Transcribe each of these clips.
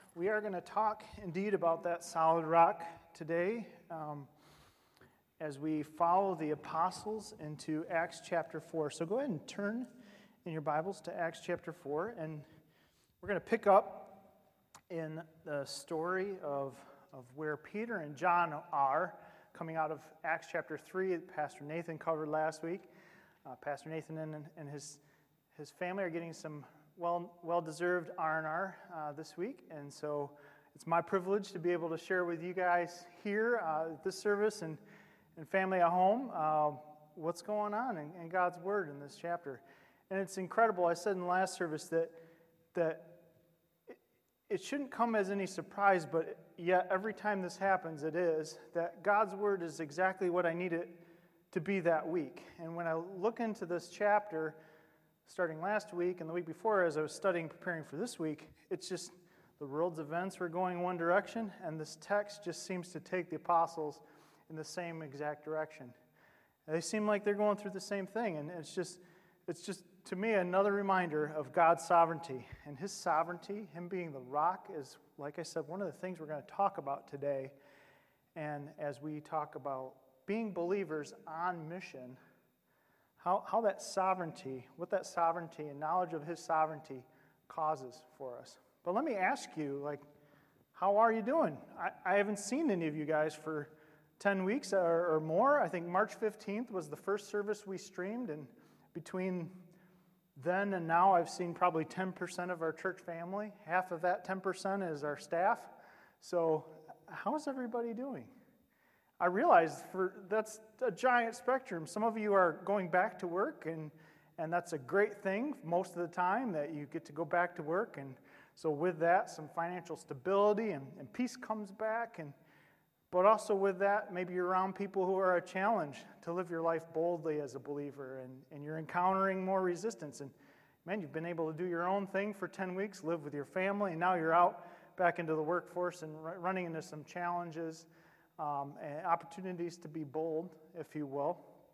We are going to talk indeed about that solid rock today as we follow the apostles into Acts chapter 4. So go ahead and turn in your Bibles to Acts chapter 4, and we're going to pick up in the story of where Peter and John are coming out of Acts chapter 3 that Pastor Nathan covered last week. Pastor Nathan and his family are getting some well-deserved R&R this week, and so it's my privilege to be able to share with you guys here this service and family at home what's going on in God's Word in this chapter. And it's incredible. I said in the last service that it shouldn't come as any surprise, but yet every time this happens, it is, that God's Word is exactly what I need it to be that week. And when I look into this chapter, starting last week and the week before, as I was studying, preparing for this week, it's just the world's events were going one direction, and this text just seems to take the apostles in the same exact direction. And they seem like they're going through the same thing, and it's just to me another reminder of God's sovereignty. And His sovereignty, Him being the rock, is, like I said, one of the things we're going to talk about today. And as we talk about being believers on mission, how that sovereignty, what that sovereignty and knowledge of His sovereignty causes for us. But let me ask you, how are you doing? I haven't seen any of you guys for 10 weeks or more. I think March 15th was the first service we streamed, and between then and now I've seen probably 10% of our church family. Half of that 10% is our staff. So how is everybody doing? I realize that's a giant spectrum. Some of you are going back to work, and that's a great thing most of the time, that you get to go back to work. And so with that, some financial stability and peace comes back. But also with that, maybe you're around people who are a challenge to live your life boldly as a believer, and you're encountering more resistance. And man, you've been able to do your own thing for 10 weeks, live with your family, and now you're out back into the workforce and running into some challenges. And opportunities to be bold, if you will.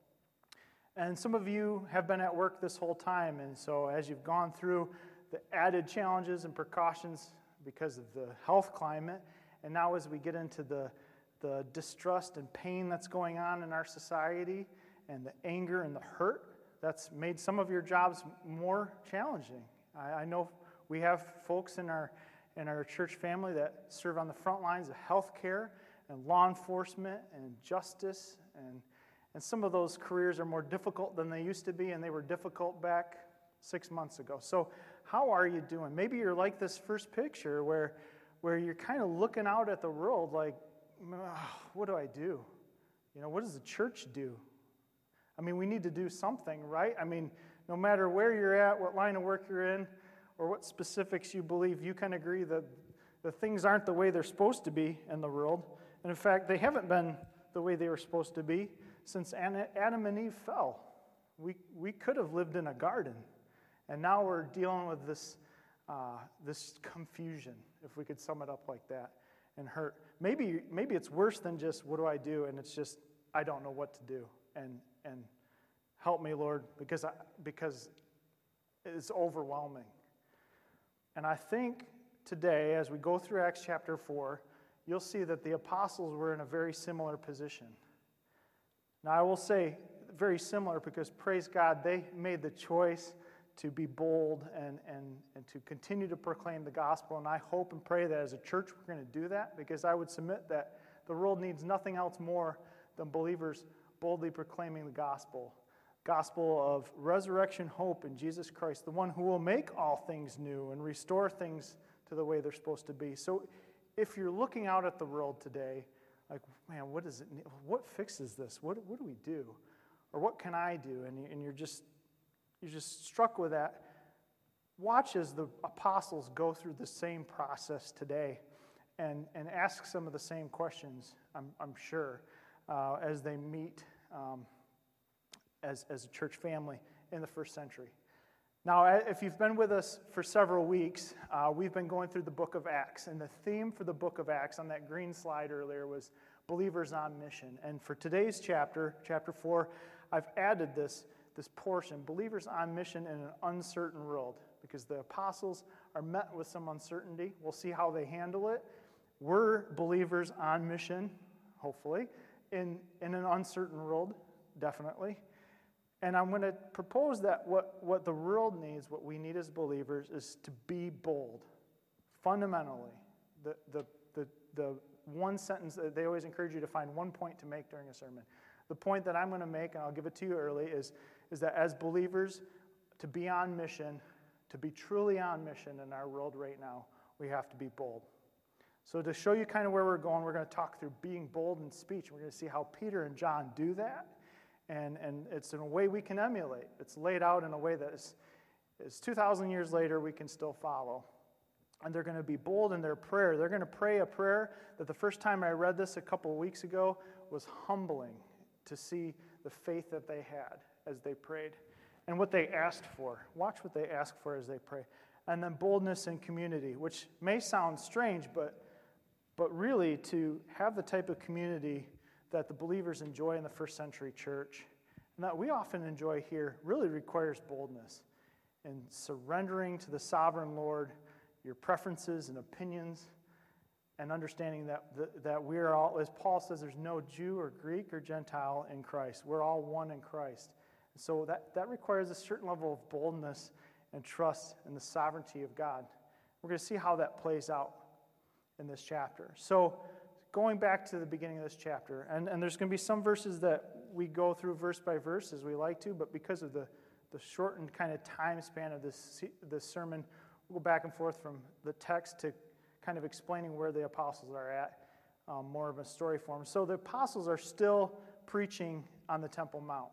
And some of you have been at work this whole time, and so as you've gone through the added challenges and precautions because of the health climate, and now as we get into the distrust and pain that's going on in our society, and the anger and the hurt, that's made some of your jobs more challenging. I know we have folks in our church family that serve on the front lines of health care and law enforcement and justice, and some of those careers are more difficult than they used to be, and they were difficult back 6 months ago. So how are you doing? Maybe you're like this first picture where you're kind of looking out at the world like, what do I do? What does the church do? I mean, we need to do something, right? I mean, no matter where you're at, what line of work you're in, or what specifics you believe, you can agree that the things aren't the way they're supposed to be in the world. And in fact, they haven't been the way they were supposed to be since Adam and Eve fell. We could have lived in a garden, and now we're dealing with this confusion, if we could sum it up like that, and hurt. Maybe it's worse than just what do I do, and it's just I don't know what to do, and help me, Lord, because it's overwhelming. And I think today, as we go through Acts chapter 4, you'll see that the apostles were in a very similar position. Now, I will say very similar because, praise God, they made the choice to be bold and to continue to proclaim the gospel. And I hope and pray that as a church we're going to do that, because I would submit that the world needs nothing else more than believers boldly proclaiming the gospel of resurrection hope in Jesus Christ, the one who will make all things new and restore things to the way they're supposed to be. So if you're looking out at the world today, like, man, what is it? What fixes this? What do we do? Or what can I do? And you're just struck with that. Watch as the apostles go through the same process today and ask some of the same questions, I'm sure, as they meet as a church family in the first century. Now, if you've been with us for several weeks, we've been going through the book of Acts, and the theme for the book of Acts on that green slide earlier was believers on mission. And for today's chapter 4, I've added this portion, believers on mission in an uncertain world, because the apostles are met with some uncertainty. We'll see how they handle it. We're believers on mission, hopefully, in an uncertain world, definitely. And I'm going to propose that what the world needs, what we need as believers, is to be bold. Fundamentally, the one sentence that they always encourage you to find one point to make during a sermon. The point that I'm going to make, and I'll give it to you early, is that as believers, to be on mission, to be truly on mission in our world right now, we have to be bold. So to show you kind of where we're going, we're going to talk through being bold in speech. We're going to see how Peter and John do that, and it's in a way we can emulate. It's laid out in a way that is 2,000 years later we can still follow. And they're going to be bold in their prayer. They're going to pray a prayer that the first time I read this a couple of weeks ago was humbling to see the faith that they had as they prayed and what they asked for. Watch what they ask for as they pray. And then boldness in community, which may sound strange, but really to have the type of community that the believers enjoy in the first century church and that we often enjoy here really requires boldness and surrendering to the sovereign Lord your preferences and opinions, and understanding that we are all, as Paul says, there's no Jew or Greek or Gentile in Christ. We're all one in Christ. And so that requires a certain level of boldness and trust in the sovereignty of God. We're going to see how that plays out in this chapter. So going back to the beginning of this chapter, and there's going to be some verses that we go through verse by verse as we like to, but because of the shortened kind of time span of this sermon, we'll go back and forth from the text to kind of explaining where the apostles are at, more of a story form. So the apostles are still preaching on the Temple Mount.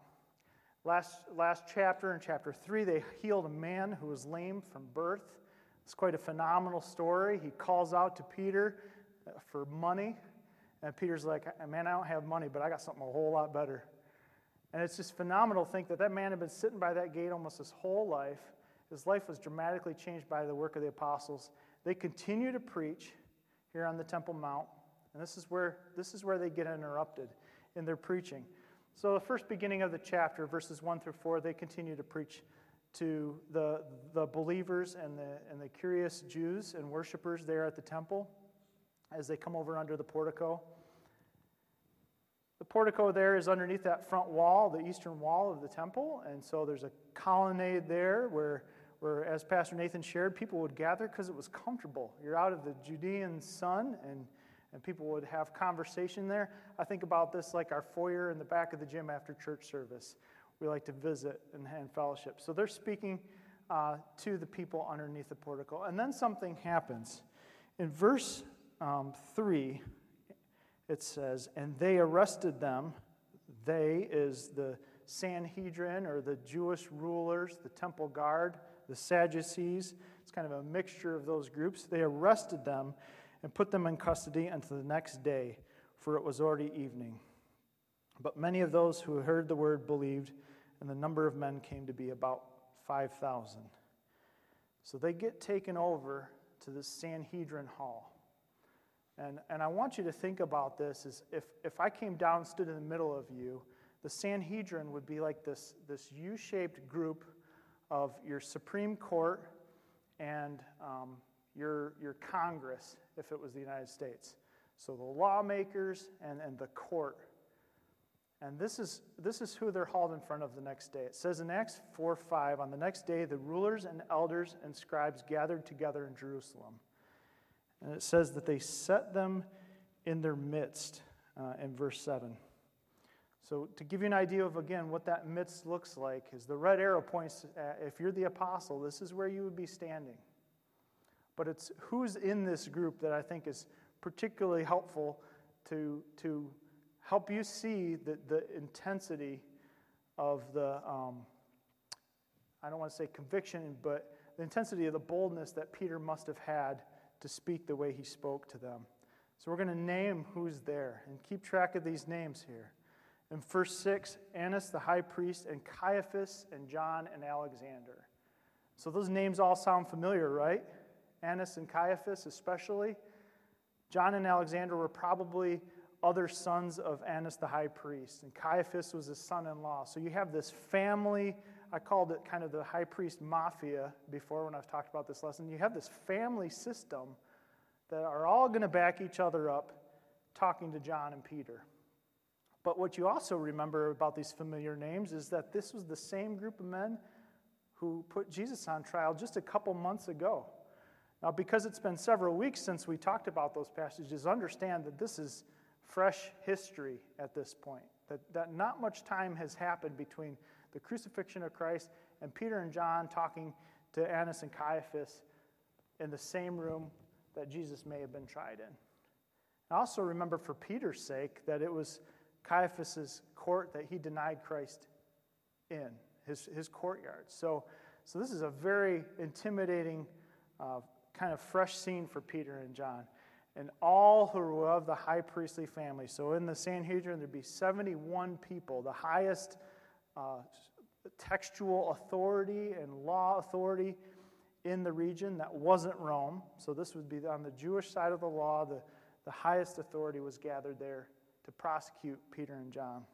Last chapter, in chapter 3, they healed a man who was lame from birth. It's quite a phenomenal story. He calls out to Peter for money, and Peter's like, man, I don't have money, but I got something a whole lot better. And it's just phenomenal to think that man had been sitting by that gate almost his whole life. His life was dramatically changed by the work of the apostles. They continue to preach here on the Temple Mount, and this is where they get interrupted in their preaching. So the first beginning of the chapter, verses 1 through 4, they continue to preach to the believers and the curious Jews and worshipers there at the temple as they come over under the portico. The portico there is underneath that front wall, the eastern wall of the temple, and so there's a colonnade there where as Pastor Nathan shared, people would gather because it was comfortable. You're out of the Judean sun, and people would have conversation there. I think about this like our foyer in the back of the gym after church service. We like to visit and fellowship. So they're speaking to the people underneath the portico. And then something happens. In verse 3, it says, and they arrested them. They is the Sanhedrin, or the Jewish rulers, the temple guard, the Sadducees. It's kind of a mixture of those groups. They arrested them and put them in custody until the next day, for it was already evening. But many of those who heard the word believed, and the number of men came to be about 5,000. So they get taken over to the Sanhedrin hall. And I want you to think about this, is if I came down and stood in the middle of you, the Sanhedrin would be like this U-shaped group of your Supreme Court and your Congress, if it was the United States. So the lawmakers and the court. And this is who they're hauled in front of the next day. It says in Acts 4:5, on the next day, the rulers and elders and scribes gathered together in Jerusalem. And it says that they set them in their midst in verse 7. So to give you an idea of, again, what that midst looks like, is the red arrow points at, if you're the apostle, this is where you would be standing. But it's who's in this group that I think is particularly helpful to help you see the intensity of the, I don't want to say conviction, but the intensity of the boldness that Peter must have had to speak the way he spoke to them. So we're going to name who's there and keep track of these names here. In verse 6, Annas the high priest, and Caiaphas, and John, and Alexander. So those names all sound familiar, right? Annas and Caiaphas especially. John and Alexander were probably other sons of Annas the high priest, and Caiaphas was his son-in-law. So you have this family I called it kind of the high priest mafia before when I've talked about this lesson. You have this family system that are all going to back each other up talking to John and Peter. But what you also remember about these familiar names is that this was the same group of men who put Jesus on trial just a couple months ago. Now, because it's been several weeks since we talked about those passages, understand that this is fresh history at this point, that not much time has happened between the crucifixion of Christ and Peter and John talking to Annas and Caiaphas in the same room that Jesus may have been tried in. I also remember for Peter's sake that it was Caiaphas' court that he denied Christ in, his courtyard. So this is a very intimidating kind of fresh scene for Peter and John. And all who were of the high priestly family. So in the Sanhedrin, there'd be 71 people, the highest textual authority and law authority in the region that wasn't Rome. So this would be on the Jewish side of the law. The highest authority was gathered there to prosecute Peter and John.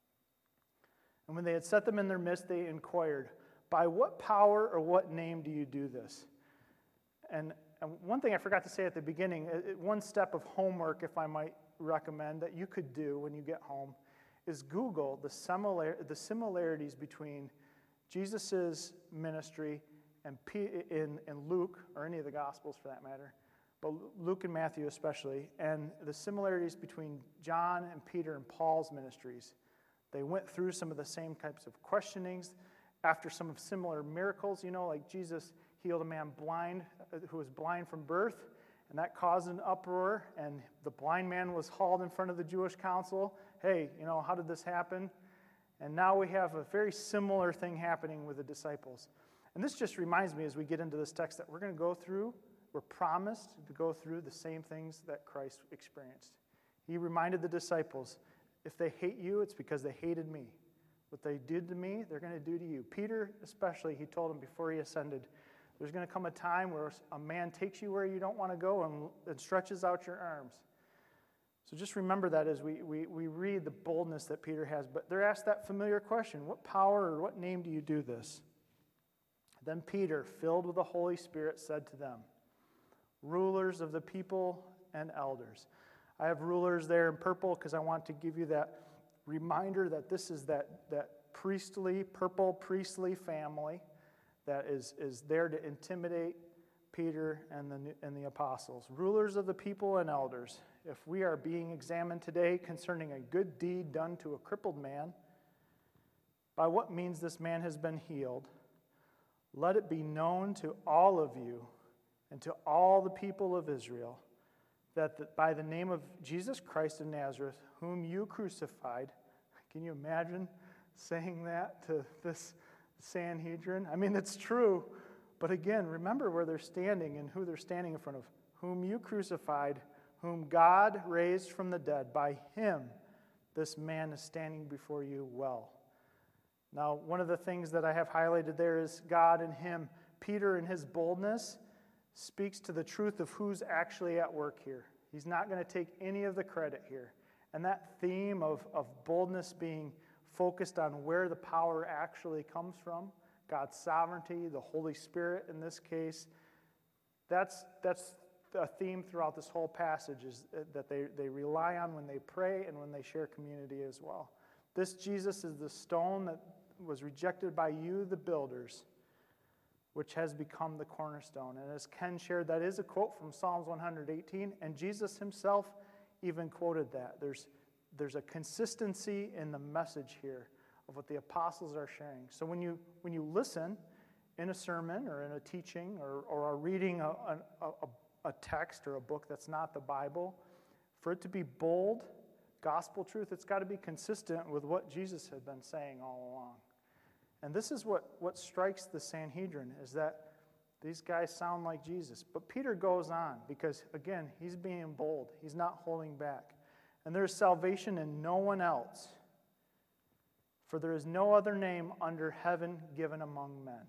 And when they had set them in their midst, they inquired, "By what power or what name do you do this?" And one thing I forgot to say at the beginning, one step of homework, if I might recommend, that you could do when you get home, is Google the similarities between Jesus' ministry and in Luke, or any of the Gospels for that matter, but Luke and Matthew especially, and the similarities between John and Peter and Paul's ministries. They went through some of the same types of questionings after some of similar miracles, like Jesus healed a man blind who was blind from birth, and that caused an uproar, and the blind man was hauled in front of the Jewish council. Hey, how did this happen? And now we have a very similar thing happening with the disciples. And this just reminds me as we get into this text that we're promised to go through the same things that Christ experienced. He reminded the disciples, if they hate you, it's because they hated me. What they did to me, they're going to do to you. Peter especially, he told him before he ascended, there's going to come a time where a man takes you where you don't want to go and stretches out your arms. So just remember that as we read the boldness that Peter has. But they're asked that familiar question, what power or what name do you do this? Then Peter, filled with the Holy Spirit, said to them, rulers of the people and elders. I have rulers there in purple because I want to give you that reminder that this is that purple priestly family that is there to intimidate Peter and the apostles. Rulers of the people and elders, if we are being examined today concerning a good deed done to a crippled man, by what means this man has been healed, let it be known to all of you and to all the people of Israel that by the name of Jesus Christ of Nazareth, whom you crucified, can you imagine saying that to this Sanhedrin? I mean, it's true, but again, remember where they're standing and who they're standing in front of. Whom you crucified, whom God raised from the dead, by him this man is standing before you well. Now, one of the things that I have highlighted there is God and him. Peter, in his boldness, speaks to the truth of who's actually at work here. He's not going to take any of the credit here. And that theme of boldness being focused on where the power actually comes from, God's sovereignty, the Holy Spirit in this case, that's a theme throughout this whole passage, is that they rely on when they pray and when they share community as well. This Jesus is the stone that was rejected by you, the builders, which has become the cornerstone. And as Ken shared, that is a quote from Psalms 118, and Jesus himself even quoted that. There's a consistency in the message here of what the apostles are sharing. So when you listen in a sermon or in a teaching or are reading a text or a book that's not the Bible, for it to be bold gospel truth, it's got to be consistent with what Jesus had been saying all along. And this is what strikes the Sanhedrin, is that these guys sound like Jesus. But Peter goes on because, again, he's being bold. He's not holding back. And there is salvation in no one else, for there is no other name under heaven given among men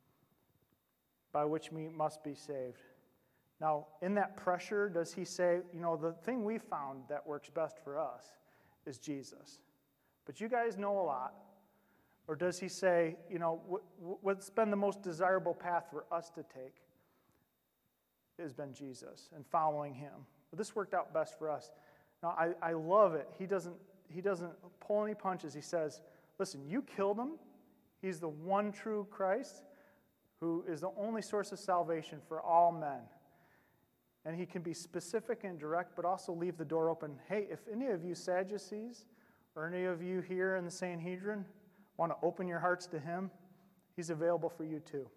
by which we must be saved. Now, in that pressure, does he say, the thing we found that works best for us is Jesus. But you guys know a lot. Or does he say, what's been the most desirable path for us to take has been Jesus and following him? But this worked out best for us. Now, I love it. He doesn't pull any punches. He says, listen, you killed him. He's the one true Christ who is the only source of salvation for all men. And he can be specific and direct, but also leave the door open. Hey, if any of you Sadducees or any of you here in the Sanhedrin want to open your hearts to him, he's available for you too.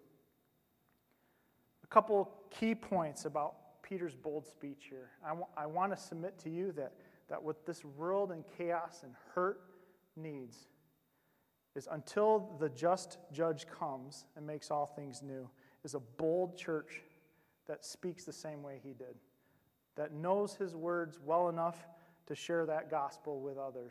A couple key points about Peter's bold speech here. I want to submit to you that what this world and chaos and hurt needs is, until the just judge comes and makes all things new, is a bold church that speaks the same way he did, that knows his words well enough to share that gospel with others.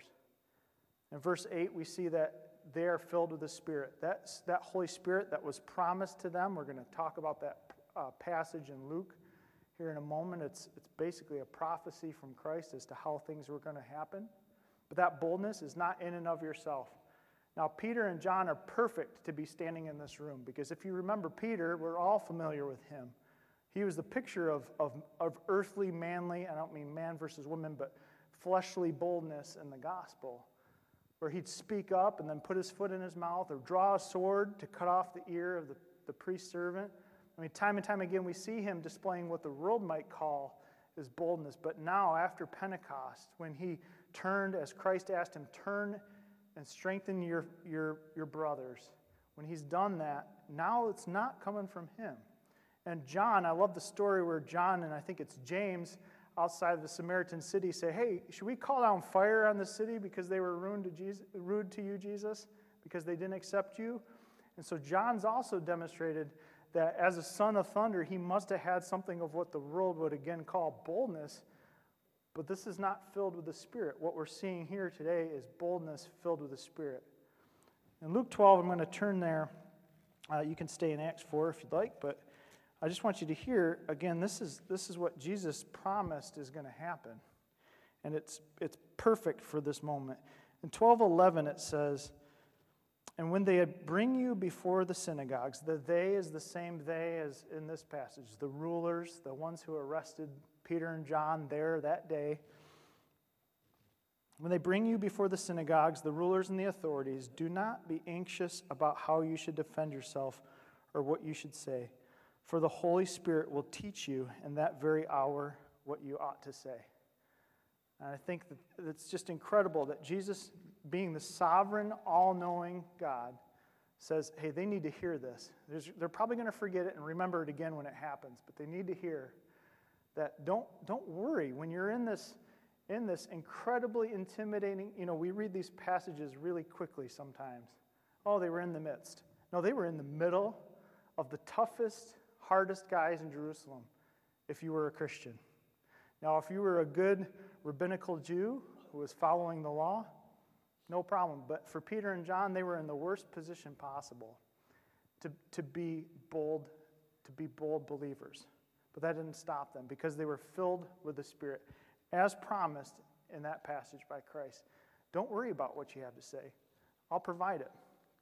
In verse 8, we see that they are filled with the Spirit. That Holy Spirit that was promised to them. We're going to talk about that passage in Luke here in a moment. It's basically a prophecy from Christ as to how things were going to happen. But that boldness is not in and of yourself. Now, Peter and John are perfect to be standing in this room, because if you remember Peter, we're all familiar with him. He was the picture of earthly, manly, I don't mean man versus woman, but fleshly boldness in the gospel, where he'd speak up and then put his foot in his mouth or draw a sword to cut off the ear of the priest servant. I mean, time and time again, we see him displaying what the world might call his boldness. But now, after Pentecost, when he turned, as Christ asked him, turn and strengthen your brothers. When he's done that, now it's not coming from him. And John, I love the story where John, and I think it's James, outside of the Samaritan city, say, hey, should we call down fire on the city because they were rude to you, Jesus, because they didn't accept you? And so John's also demonstrated that as a son of thunder, he must have had something of what the world would again call boldness, but this is not filled with the Spirit. What we're seeing here today is boldness filled with the Spirit. In Luke 12, I'm going to turn there. You can stay in Acts 4 if you'd like, but I just want you to hear, again, this is what Jesus promised is going to happen. And it's perfect for this moment. In 12:11 it says, and when they bring you before the synagogues, the they is the same they as in this passage, the rulers, the ones who arrested Peter and John there that day. When they bring you before the synagogues, the rulers and the authorities, do not be anxious about how you should defend yourself or what you should say. For the Holy Spirit will teach you in that very hour what you ought to say. And I think that it's just incredible that Jesus, being the sovereign, all-knowing God, says, hey, they need to hear this. They're probably going to forget it and remember it again when it happens, but they need to hear that don't worry when you're in this incredibly intimidating, we read these passages really quickly sometimes. Oh, they were in the midst. No, they were in the middle of the toughest, hardest guys in Jerusalem if you were a Christian. Now, if you were a good rabbinical Jew who was following the law, no problem. But for Peter and John, they were in the worst position possible to be bold believers. But that didn't stop them because they were filled with the Spirit, as promised in that passage by Christ. Don't worry about what you have to say. I'll provide it.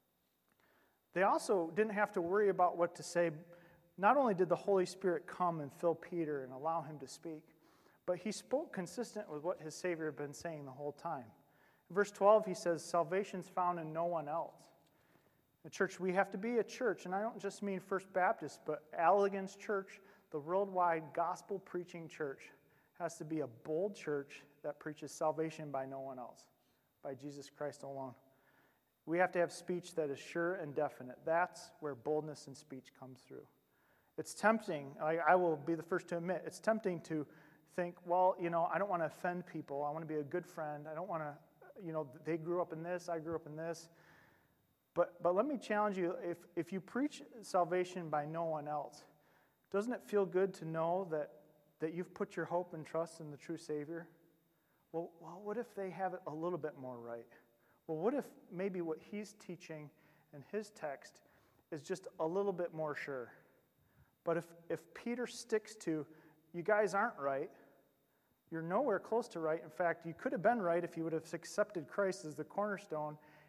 They also didn't have to worry about what to say. Not only did the Holy Spirit come and fill Peter and allow him to speak, but he spoke consistent with what his Savior had been saying the whole time. In verse 12, he says, salvation's found in no one else. The church, we have to be a church, and I don't just mean First Baptist, but Allegan's church, the worldwide gospel-preaching church, has to be a bold church that preaches salvation by no one else, by Jesus Christ alone. We have to have speech that is sure and definite. That's where boldness in speech comes through. It's tempting, I will be the first to admit, it's tempting to think, well, I don't want to offend people. I want to be a good friend. I don't want to, they grew up in this, I grew up in this. But let me challenge you, if you preach salvation by no one else, doesn't it feel good to know that you've put your hope and trust in the true Savior? Well, what if they have it a little bit more right? Well, what if maybe what he's teaching in his text is just a little bit more sure? But if Peter sticks to, you guys aren't right, you're nowhere close to right. In fact, you could have been right if you would have accepted Christ as the cornerstone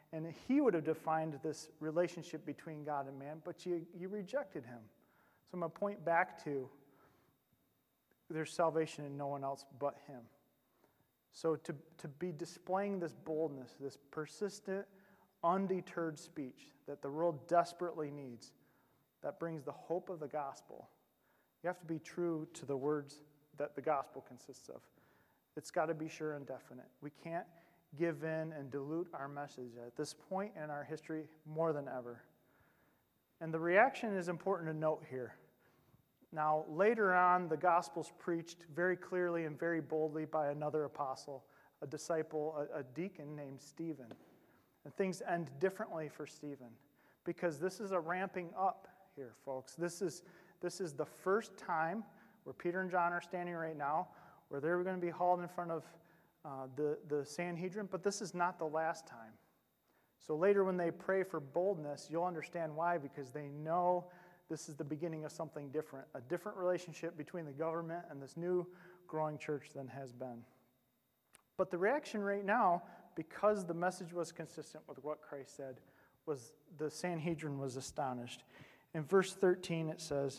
And he would have defined this relationship between God and man, but you rejected him. So I'm going to point back to there's salvation in no one else but him. So to be displaying this boldness, this persistent, undeterred speech that the world desperately needs, that brings the hope of the gospel, you have to be true to the words that the gospel consists of. It's got to be sure and definite. We can't give in and dilute our message at this point in our history more than ever. And the reaction is important to note here. Now, later on, the gospel's preached very clearly and very boldly by another apostle, a disciple, a deacon named Stephen. And things end differently for Stephen because this is a ramping up here, folks. This is the first time where Peter and John are standing right now, where they're going to be hauled in front of the Sanhedrin, but this is not the last time. So later when they pray for boldness, you'll understand why, because they know this is the beginning of something different, a different relationship between the government and this new growing church than has been. But the reaction right now, because the message was consistent with what Christ said, was the Sanhedrin was astonished. In verse 13 it says,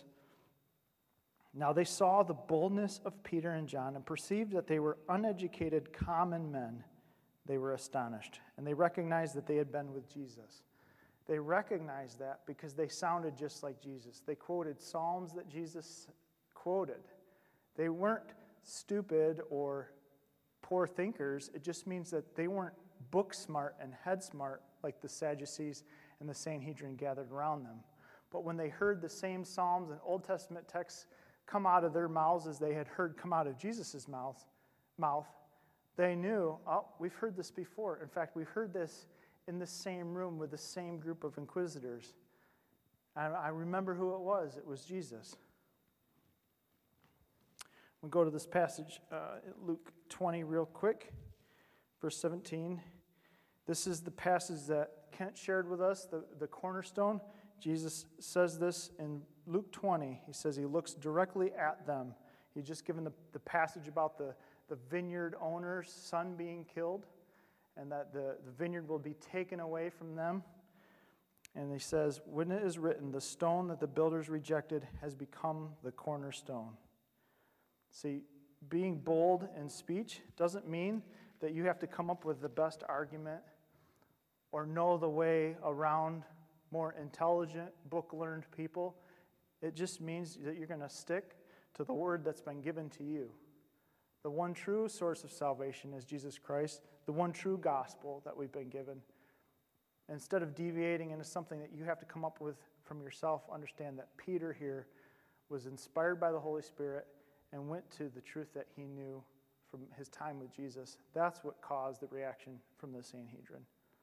"Now they saw the boldness of Peter and John and perceived that they were uneducated common men. They were astonished, and they recognized that they had been with Jesus." They recognized that because they sounded just like Jesus. They quoted Psalms that Jesus quoted. They weren't stupid or poor thinkers. It just means that they weren't book smart and head smart like the Sadducees and the Sanhedrin gathered around them. But when they heard the same Psalms and Old Testament texts come out of their mouths as they had heard come out of Jesus' mouth, they knew, oh, we've heard this before. In fact, we've heard this in the same room with the same group of inquisitors. I remember who it was. It was Jesus. We'll go to this passage, Luke 20, real quick, verse 17. This is the passage that Kent shared with us, the cornerstone. Jesus says this in Luke 20. He says he looks directly at them. He's just given the passage about the vineyard owner's son being killed, and that the vineyard will be taken away from them. And he says, when it is written, the stone that the builders rejected has become the cornerstone. See, being bold in speech doesn't mean that you have to come up with the best argument or know the way around more intelligent, book-learned people. It just means that you're going to stick to the word that's been given to you. The one true source of salvation is Jesus Christ, the one true gospel that we've been given. Instead of deviating into something that you have to come up with from yourself, understand that Peter here was inspired by the Holy Spirit and went to the truth that he knew from his time with Jesus. That's what caused the reaction from the Sanhedrin.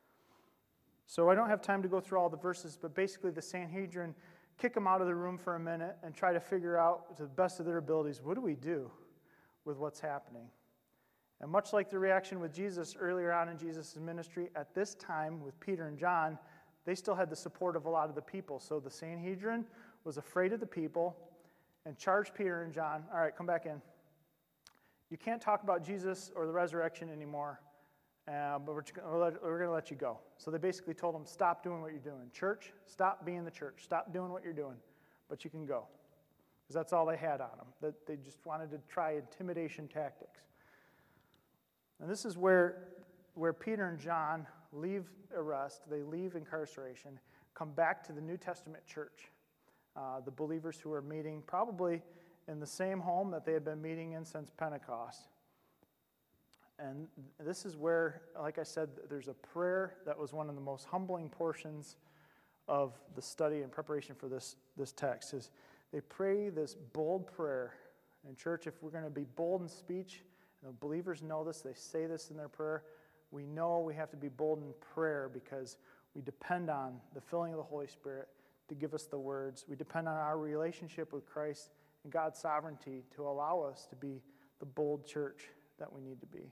So I don't have time to go through all the verses, but basically the Sanhedrin kick them out of the room for a minute and try to figure out, to the best of their abilities, what do we do with what's happening? And much like the reaction with Jesus earlier on in Jesus' ministry, at this time with Peter and John, they still had the support of a lot of the people. So the Sanhedrin was afraid of the people and charged Peter and John, all right, come back in. You can't talk about Jesus or the resurrection anymore, but we're going to let you go. So they basically told them, stop doing what you're doing. Church, stop being the church. Stop doing what you're doing, but you can go. Because that's all they had on them. That they just wanted to try intimidation tactics. And this is where Peter and John leave arrest, they leave incarceration, come back to the New Testament church. The believers who are meeting probably in the same home that they had been meeting in since Pentecost. And this is where, like I said, there's a prayer that was one of the most humbling portions of the study and preparation for this text. Is they pray this bold prayer. In church, if we're going to be bold in speech, and the believers know this, they say this in their prayer, we know we have to be bold in prayer because we depend on the filling of the Holy Spirit to give us the words. We depend on our relationship with Christ and God's sovereignty to allow us to be the bold church that we need to be.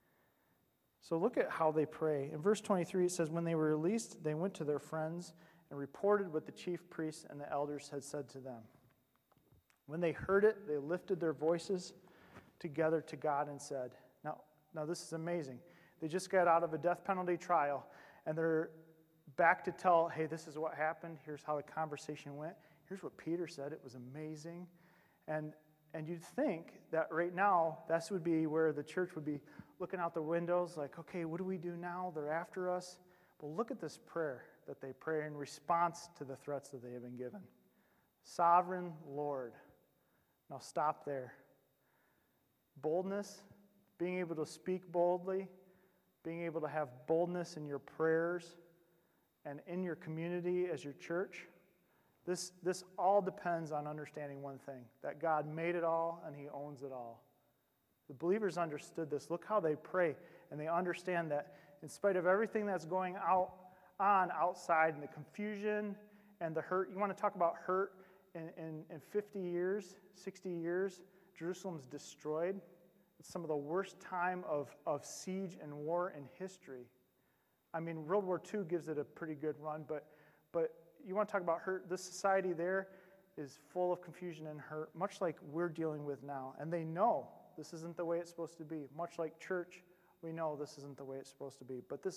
So look at how they pray. In verse 23, it says, when they were released, they went to their friends and reported what the chief priests and the elders had said to them. When they heard it, they lifted their voices together to God and said, now this is amazing. They just got out of a death penalty trial, and they're back to tell, hey, this is what happened. Here's how the conversation went. Here's what Peter said. It was amazing. And you'd think that right now, this would be where the church would be looking out the windows like, okay, what do we do now? They're after us. Well, look at this prayer that they pray in response to the threats that they have been given. Sovereign Lord. Now stop there. Boldness, being able to speak boldly, being able to have boldness in your prayers and in your community as your church. This all depends on understanding one thing, that God made it all and he owns it all. The believers understood this. Look how they pray, and they understand that in spite of everything that's going on outside and the confusion and the hurt, you want to talk about hurt in 50 years, 60 years, Jerusalem's destroyed. It's some of the worst time of siege and war in history. I mean, World War II gives it a pretty good run, but you want to talk about hurt, this society there is full of confusion and hurt, much like we're dealing with now. And they know this isn't the way it's supposed to be. Much like church, we know this isn't the way it's supposed to be. But this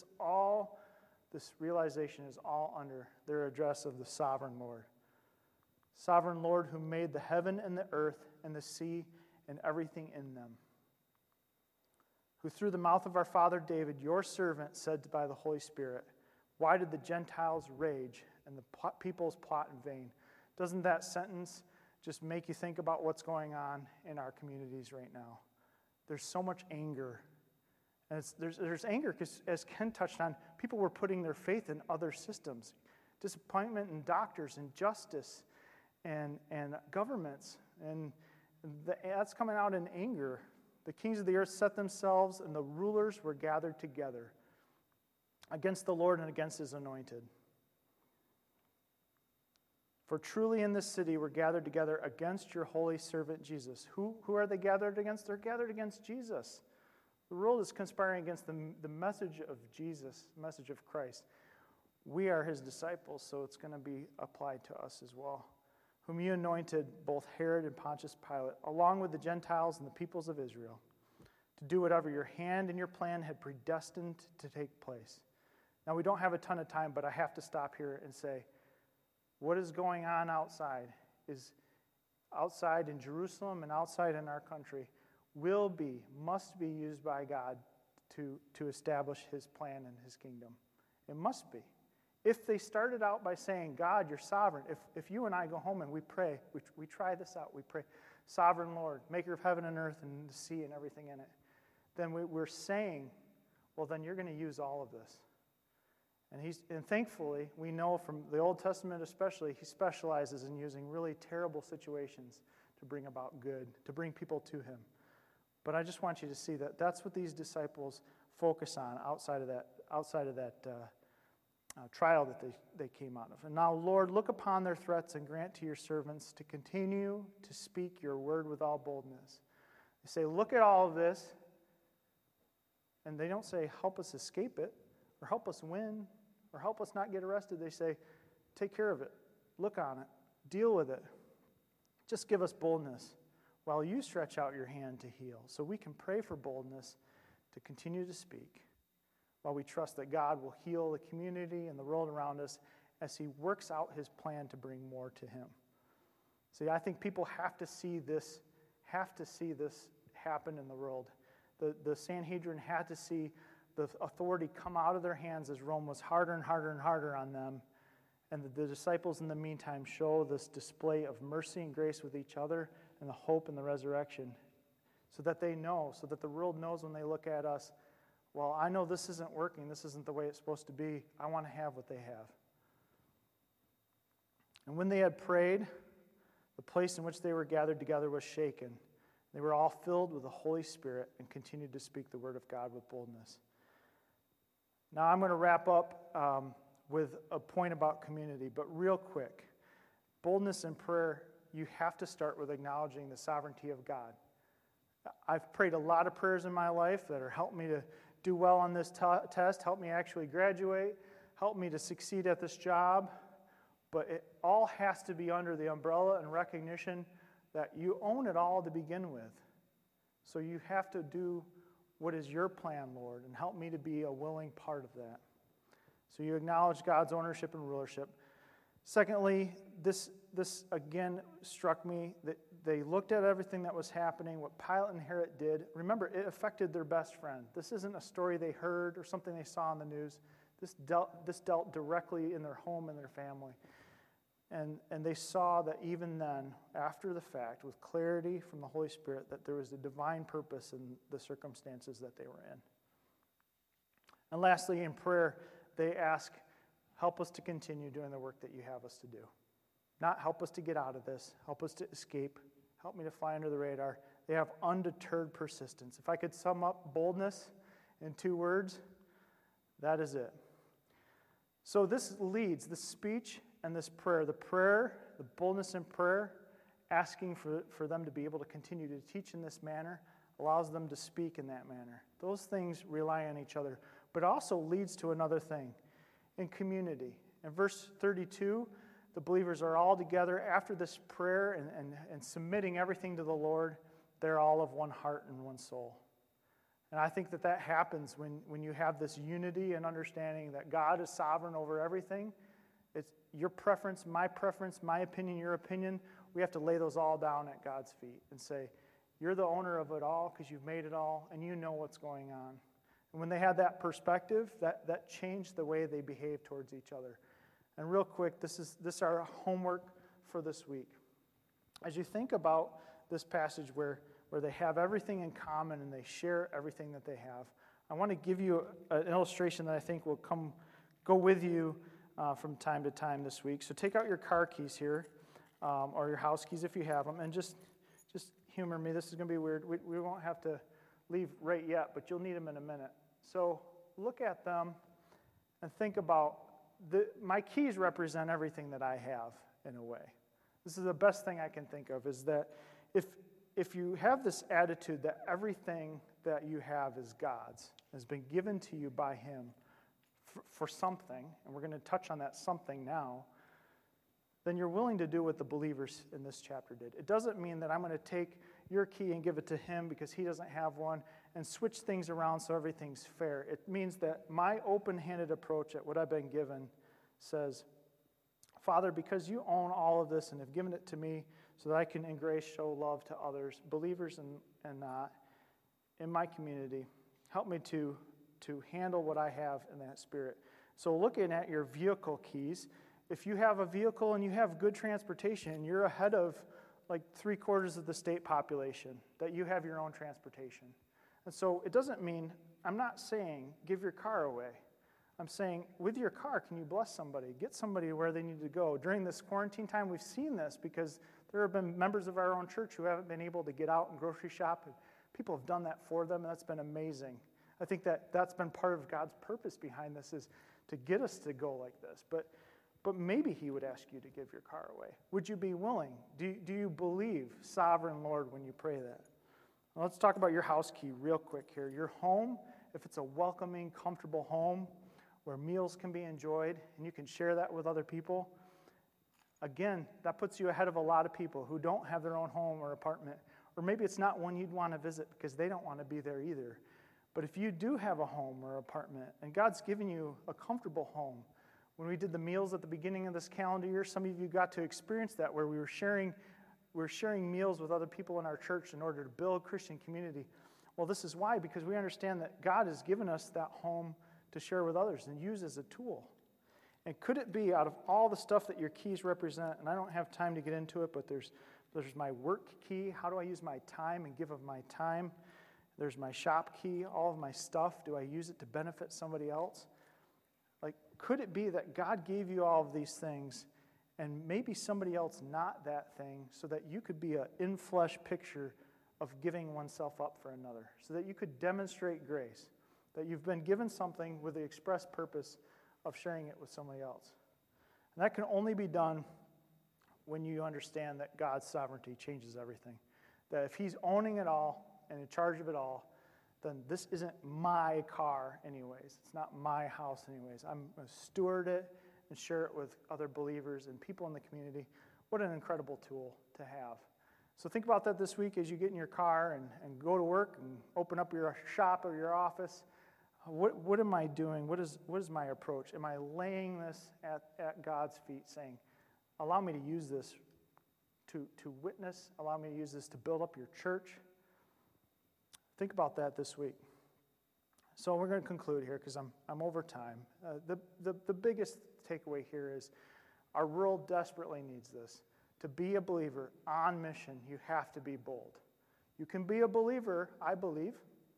realization is all under their address of the sovereign Lord. Sovereign Lord who made the heaven and the earth and the sea and everything in them. Who through the mouth of our father David, your servant, said by the Holy Spirit, why did the Gentiles rage and the peoples plot in vain? Doesn't that sentence just make you think about what's going on in our communities right now? There's so much anger. And there's anger because, as Ken touched on, people were putting their faith in other systems. Disappointment in doctors and justice and governments. And that's coming out in anger. The kings of the earth set themselves, and the rulers were gathered together against the Lord and against his anointed. For truly in this city were gathered together against your holy servant Jesus. Who are they gathered against? They're gathered against Jesus. The world is conspiring against the message of Jesus, the message of Christ. We are his disciples, so it's going to be applied to us as well. Whom you anointed, both Herod and Pontius Pilate, along with the Gentiles and the peoples of Israel, to do whatever your hand and your plan had predestined to take place. Now, we don't have a ton of time, but I have to stop here and say, what is going on outside is outside in Jerusalem and outside in our country must be used by God to establish his plan and his kingdom. It must be. If they started out by saying, God, you're sovereign, if you and I go home and we pray, we try this out, we pray, sovereign Lord, maker of heaven and earth and the sea and everything in it, then we're saying, well, then you're going to use all of this. And thankfully, we know from the Old Testament especially, he specializes in using really terrible situations to bring about good, to bring people to him. But I just want you to see that that's what these disciples focus on outside of that trial that they came out of. And now, Lord, look upon their threats and grant to your servants to continue to speak your word with all boldness. They say, look at all of this, and they don't say, help us escape it, or help us win, or help us not get arrested. They say, take care of it, look on it, deal with it. Just give us boldness while you stretch out your hand to heal. So we can pray for boldness to continue to speak while we trust that God will heal the community and the world around us as he works out his plan to bring more to him. See, I think people have to see this happen in the world. The Sanhedrin had to see the authority come out of their hands as Rome was harder and harder and harder on them. And the disciples, in the meantime, show this display of mercy and grace with each other and the hope in the resurrection so that they know, so that the world knows when they look at us, well, I know this isn't working. This isn't the way it's supposed to be. I want to have what they have. And when they had prayed, the place in which they were gathered together was shaken. They were all filled with the Holy Spirit and continued to speak the word of God with boldness. Now I'm going to wrap up with a point about community, but real quick. Boldness in prayer, you have to start with acknowledging the sovereignty of God. I've prayed a lot of prayers in my life that are helping me to do well on this test, help me actually graduate, help me to succeed at this job, but it all has to be under the umbrella and recognition that you own it all to begin with. So you have to do what is your plan, Lord, and help me to be a willing part of that. So you acknowledge God's ownership and rulership. Secondly, this again struck me that they looked at everything that was happening, what Pilate and Herod did. Remember, it affected their best friend. This isn't a story they heard or something they saw on the news. This dealt directly in their home and their family. And they saw that even then, after the fact, with clarity from the Holy Spirit, that there was a divine purpose in the circumstances that they were in. And lastly, in prayer, they ask, help us to continue doing the work that you have us to do. Not help us to get out of this, help us to escape, help me to fly under the radar. They have undeterred persistence. If I could sum up boldness in 2 words, that is it. So this speech and this prayer, the boldness in prayer, asking for them to be able to continue to teach in this manner, allows them to speak in that manner. Those things rely on each other, but also leads to another thing, in community. In verse 32, the believers are all together after this prayer and submitting everything to the Lord. They're all of one heart and one soul. And I think that happens when you have this unity and understanding that God is sovereign over everything. It's your preference, my opinion, your opinion. We have to lay those all down at God's feet and say, you're the owner of it all because you've made it all and you know what's going on. And when they had that perspective, that changed the way they behaved towards each other. And real quick, this is our homework for this week. As you think about this passage where they have everything in common and they share everything that they have, I want to give you an illustration that I think will go with you from time to time this week. So take out your car keys here, or your house keys if you have them, and just humor me. This is going to be weird. We won't have to leave right yet, but you'll need them in a minute. So look at them and think about, my keys represent everything that I have in a way. This is the best thing I can think of, is that if you have this attitude that everything that you have is God's, has been given to you by Him for something, and we're going to touch on that something now, then you're willing to do what the believers in this chapter did. It doesn't mean that I'm going to take your key and give it to him because he doesn't have one and switch things around so everything's fair. It means that my open-handed approach at what I've been given says, Father, because you own all of this and have given it to me so that I can in grace show love to others, believers and not, in my community, help me to handle what I have in that spirit. So looking at your vehicle keys, if you have a vehicle and you have good transportation, you're ahead of like 3/4 of the state population, that you have your own transportation. And so it doesn't mean, I'm not saying give your car away. I'm saying with your car, can you bless somebody? Get somebody where they need to go. During this quarantine time, we've seen this because there have been members of our own church who haven't been able to get out and grocery shop. And people have done that for them, and that's been amazing. I think that's been part of God's purpose behind this, is to get us to go like this. But maybe he would ask you to give your car away. Would you be willing? Do you believe, Sovereign Lord, when you pray that? Well, let's talk about your house key real quick here. Your home, if it's a welcoming, comfortable home where meals can be enjoyed and you can share that with other people, again, that puts you ahead of a lot of people who don't have their own home or apartment. Or maybe it's not one you'd want to visit because they don't want to be there either. But if you do have a home or apartment and God's given you a comfortable home, when we did the meals at the beginning of this calendar year, some of you got to experience that, where we were sharing meals with other people in our church in order to build Christian community. Well, this is why, because we understand that God has given us that home to share with others and use as a tool. And could it be, out of all the stuff that your keys represent, and I don't have time to get into it, but there's my work key. How do I use my time and give of my time? There's my shop key, all of my stuff. Do I use it to benefit somebody else? Could it be that God gave you all of these things and maybe somebody else not that thing, so that you could be an in-flesh picture of giving oneself up for another, so that you could demonstrate grace, that you've been given something with the express purpose of sharing it with somebody else? And that can only be done when you understand that God's sovereignty changes everything, that if he's owning it all and in charge of it all, then this isn't my car anyways. It's not my house anyways. I'm going to steward it and share it with other believers and people in the community. What an incredible tool to have. So think about that this week as you get in your car and go to work and open up your shop or your office. What am I doing? What is my approach? Am I laying this at God's feet, saying, allow me to use this to witness, allow me to use this to build up your church? Think about that this week. So we're going to conclude here because I'm over time. The biggest takeaway here is our world desperately needs this. To be a believer on mission, you have to be bold. You can be a believer, I believe,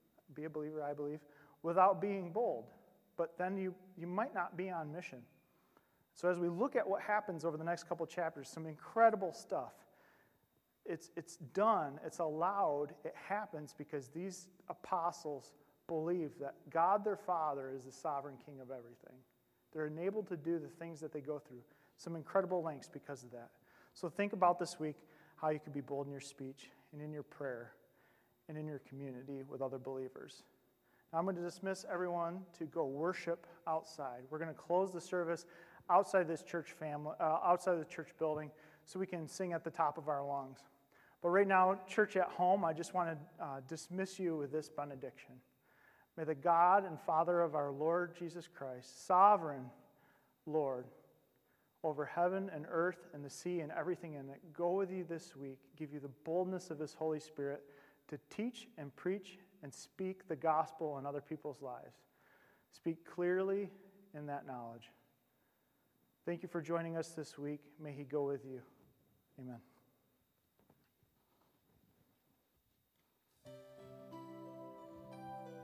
without being bold. But then you might not be on mission. So as we look at what happens over the next couple chapters, some incredible stuff. It's done, it's allowed, it happens because these apostles believe that God their Father is the sovereign King of everything. They're enabled to do the things that they go through. Some incredible lengths because of that. So think about this week how you could be bold in your speech and in your prayer and in your community with other believers. Now I'm going to dismiss everyone to go worship outside. We're going to close the service outside this church family, outside the church building, so we can sing at the top of our lungs. But right now, church at home, I just want to dismiss you with this benediction. May the God and Father of our Lord Jesus Christ, sovereign Lord, over heaven and earth and the sea and everything in it, go with you this week, give you the boldness of His Holy Spirit to teach and preach and speak the gospel in other people's lives. Speak clearly in that knowledge. Thank you for joining us this week. May He go with you. Amen.